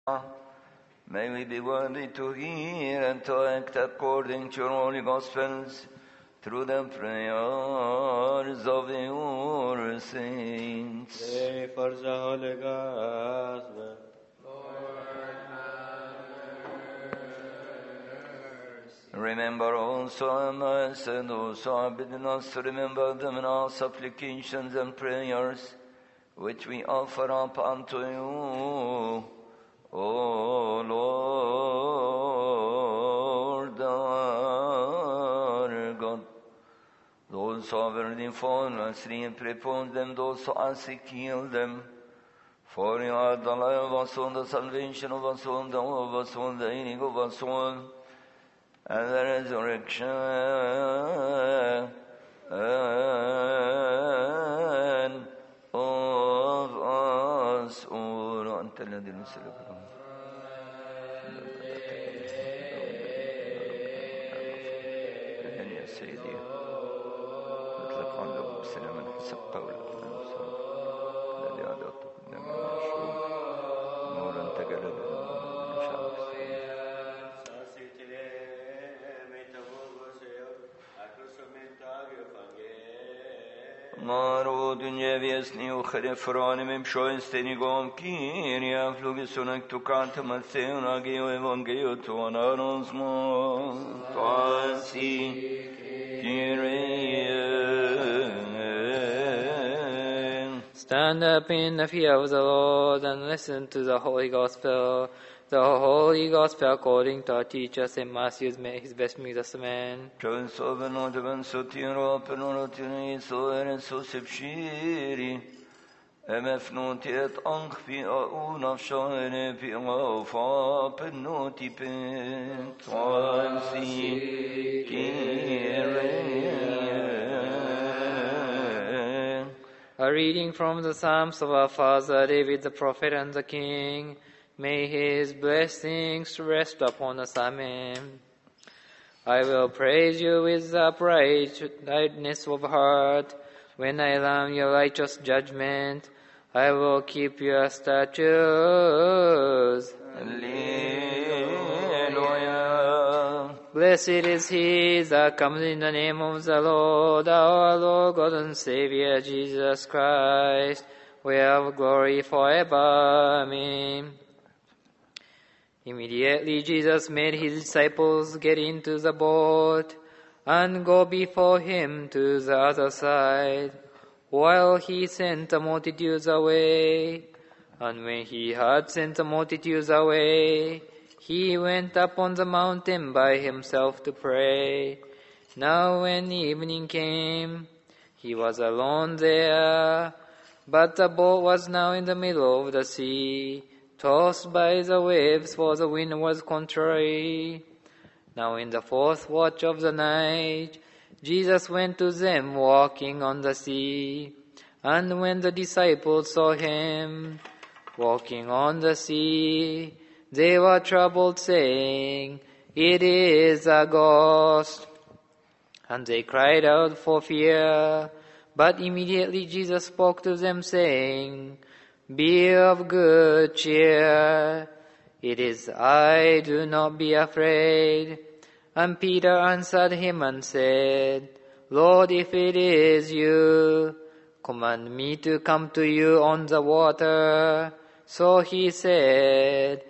May we be worthy to hear and to act according to your holy Gospels through the prayers of your saints. Pray for the Holy Gospel. Remember also our mercy, those who are bidden us to remember them in our supplications and prayers, which we offer up unto you, O Lord our God. Those who have already fallen asleep, repose them; those who are sick, heal them. For you are the life of our soul, the salvation of our soul, the hope of our soul, the healing of our soul, and the resurrection of us all. أنت الذي نسألك يا سيدي اطلق عنا بسلام حسب قولك الذي أعطاك قدام المشروع نورا تجلى من شعبك. Maro dunje vjesni u hrefranim šojsteni gom kirja flugi sunak tu kanta Matthew nagio evangelio tu anarosmo tasi Kyrie. Stand up in the fear of the Lord and listen to the Holy Gospel. The Holy Gospel according to our teacher St. Matthew, may his best meet us, amen. Čovjek benodeben sotiro penotini soere sosepshiri emefnotiet angfi unafshane pi afa penoti pet wansi A reading from the Psalms of our father David the prophet and the king. May his blessings rest upon us, amen. I will praise you with uprightness of heart. When I learn your righteous judgment, I will keep your statutes. Alleluia. Blessed is he that comes in the name of the Lord, our Lord God and Savior Jesus Christ. We have glory forever, amen. Immediately Jesus made his disciples get into the boat and go before him to the other side, while he sent the multitudes away. And when he had sent the multitudes away, he went up on the mountain by himself to pray. Now when evening came, he was alone there, but the boat was now in the middle of the sea, tossed by the waves, for the wind was contrary. Now in the fourth watch of the night, Jesus went to them walking on the sea. And when the disciples saw him walking on the sea, they were troubled, saying, "It is a ghost." And they cried out for fear. But immediately Jesus spoke to them, saying, "Be of good cheer. It is I, do not be afraid." And Peter answered him and said, "Lord, if it is you, command me to come to you on the water." So he said,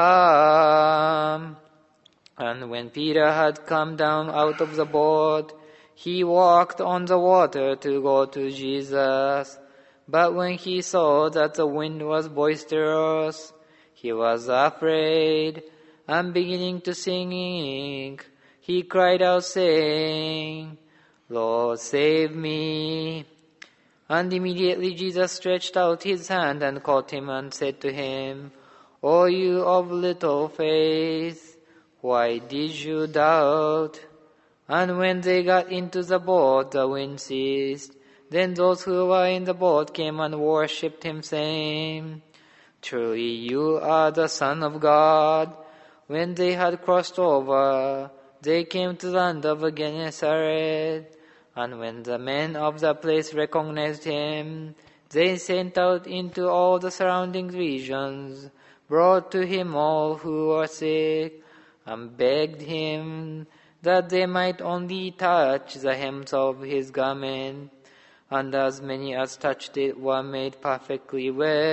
"Come." And when Peter had come down out of the boat, he walked on the water to go to Jesus. But when he saw that the wind was boisterous, he was afraid, and beginning to sing, he cried out, saying, "Lord, save me." And immediately Jesus stretched out his hand and caught him and said to him, "O you of little faith, why did you doubt?" And when they got into the boat, the wind ceased. Then those who were in the boat came and worshipped him, saying, "Truly you are the Son of God." When they had crossed over, they came to the land of Gennesaret. And when the men of the place recognized him, they sent out into all the surrounding regions, brought to him all who were sick, and begged him that they might only touch the hems of his garment, and as many as touched it were made perfectly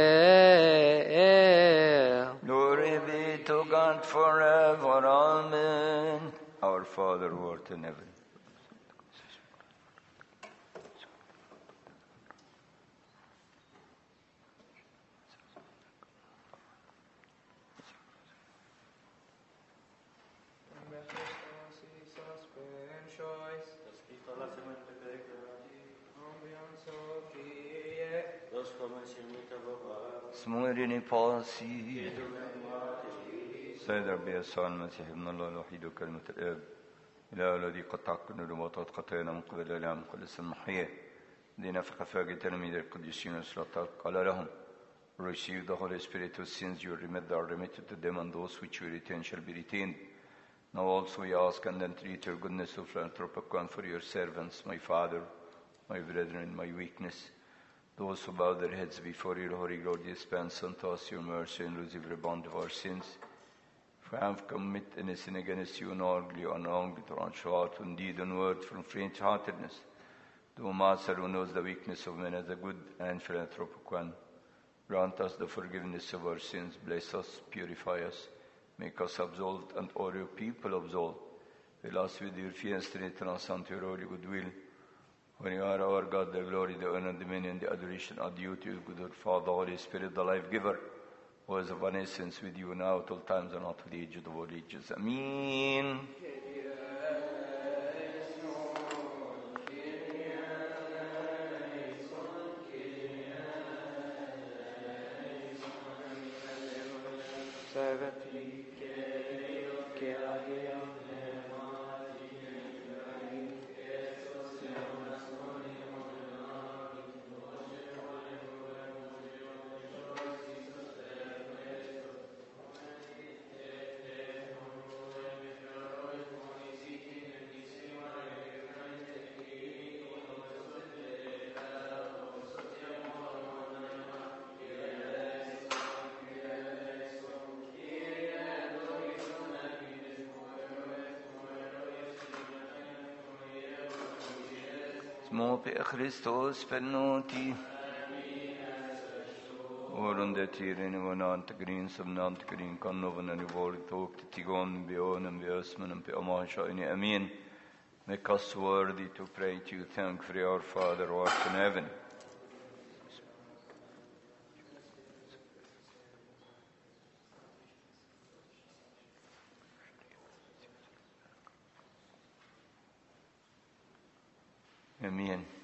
well. Glory be to God forever. Amen. Our Father who art in heaven. اسمورني فاسي سيدر بيسوع المسيح ابن الله الوحيد وكلمة الآب إله الذي قطع كل رباطات خطايانا من قبل الإله من كل المحيا الذين نفخ فاجئ تلاميذ القديسين والسلاطات قال لهم receive the Holy Spirit whose sins you remit are remitted to them and those which you retain shall be retained. Now also we ask and entreat your goodness of philanthropic one for your servants, my Father, my brethren, my weakness, those who bow their heads before your holy Lord, dispense unto us your mercy and lose every bond of our sins. For I have committed any sin against you, knowingly or unknowingly, through thought, and deed, and word, from faint-heartedness. The Master who knows the weakness of men as a good and philanthropic one, grant us the forgiveness of our sins, bless us, purify us, make us absolved, and all your people absolved. Fill us with your fear and strengthen us unto your holy goodwill. When you are our God, the glory, the honor, the dominion, the adoration are due to you, good Father, Holy Spirit, the life giver, who is of one essence with you now at all times and not to the age of all ages. Amen. Små per Christus penoti. Orande tiren i nant grin som nant grin kan noven i vår tog till tigon bionen vi ösmen på amasha in amen. Make us worthy to pray to you, thank for our Father who art in heaven. Amen.